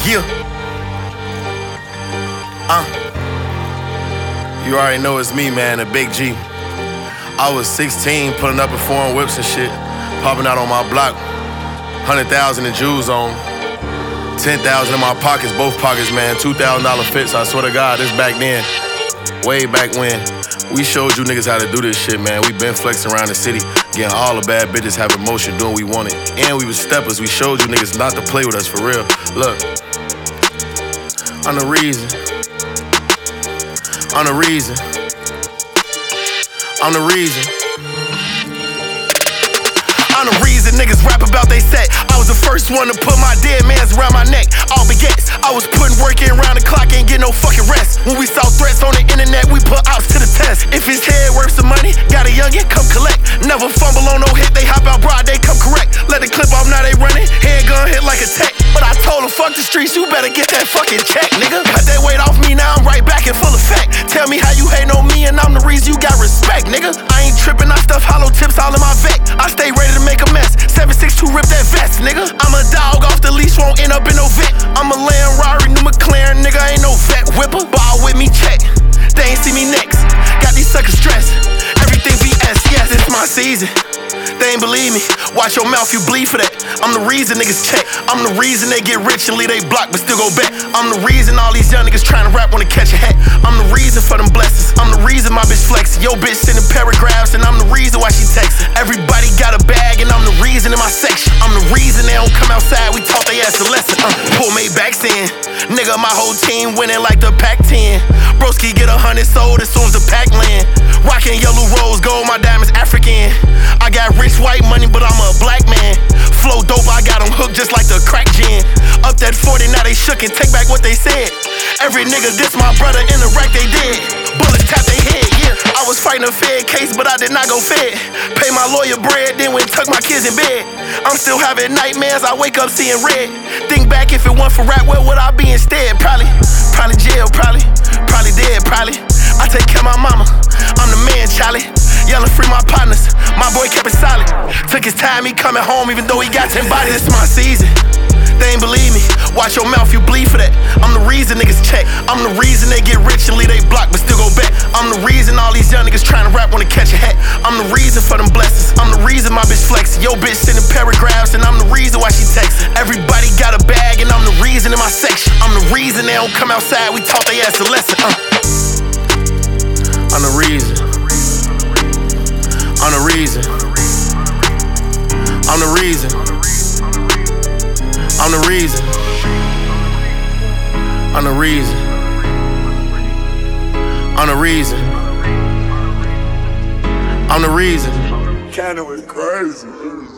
Yeah. You already know it's me, man, the Big G. I was 16, pulling up in foreign whips and shit, popping out on my block. 100,000 in jewels on, 10,000 in my pockets, both pockets, man. $2,000 fits, I swear to God, this back then. Way back when. We showed you niggas how to do this shit, man. We been flexing around the city, getting all the bad bitches having motion, doing what we wanted. And we was steppers. We showed you niggas not to play with us for real. Look, I'm the reason. I'm the reason. I'm the reason. I'm the reason niggas rap about they set. I was the first one to put my dead mans around my neck. All begets. I was putting work in round the clock, ain't get no fucking rest. When we saw threats on the internet, we put ops to the test. If his head worth some money, got a youngin', come collect. Never fumble on no hit, they hop out broad, they come correct. Let the clip off, now they running. Handgun hit like a tech. But I told her, fuck the streets, you better get that fucking check, nigga. Cut that weight off me, now I'm right back in full effect. Tell me how you hating on me, and I'm the reason you got respect, nigga. I ain't tripping, I stuff hollow tips all in my vet. I stay ready to make a mess. 762 rip that vest, nigga. I'm a dog off the leash, won't end up in no vet. I'm a Land Rari, new McLaren, nigga, ain't no vet whipper. Ball with me, check. They ain't see me next. Got these suckers stressed. Everything BS, yes, it's my season. They ain't believe me. Watch your mouth, you bleed for that. I'm the reason niggas check. I'm the reason they get rich and leave they block but still go back. I'm the reason all these young niggas trying to rap wanna catch a hat. I'm the reason for them blessings. I'm the reason my bitch flexing. Yo bitch sending paragraphs and I'm the reason why she texting. Everybody got a bag and I'm the reason in my section. I'm the reason they don't come outside, we taught they ass a lesson. Pull Maybachs in. Nigga, my whole team winning like the Pac-10. Broski get 100 sold as soon as the pack land. Rockin' yellow rose gold, my diamonds African. I got rich white money, but I'm a black man. Flow dope, I got them hooked just like the crack gin. Up that 40, now they shook and take back what they said. Every nigga diss my brother in the rack they did. Bullets tap they head, yeah. I was fighting a fed case, but I did not go fed. Pay my lawyer bread, then went tuck my kids in bed. I'm still having nightmares, I wake up seeing red. Think back, if it weren't for rap, where would I be instead? Probably jail, probably dead, probably. I take care of my mama, I'm the man, Charlie. Yelling free my partners, my boy kept it solid. Took his time, he coming home even though he got 10 bodies. It's my season, they ain't believe me. Watch your mouth, you bleed for that. I'm the reason niggas check. I'm the reason they get rich and leave they block but still go back. I'm the reason all these young niggas trying to rap wanna catch a hat. I'm the reason for them blessings. I'm the reason my bitch flexing. Yo bitch sending paragraphs and I'm the reason why she texting. Everybody got a bag and I'm the reason in my section. I'm the reason they don't come outside, we taught they ass a lesson. I'm the reason. I'm the reason. I'm the reason. I'm the reason. I'm the reason. I'm the reason. I'm the reason. Kinda was crazy.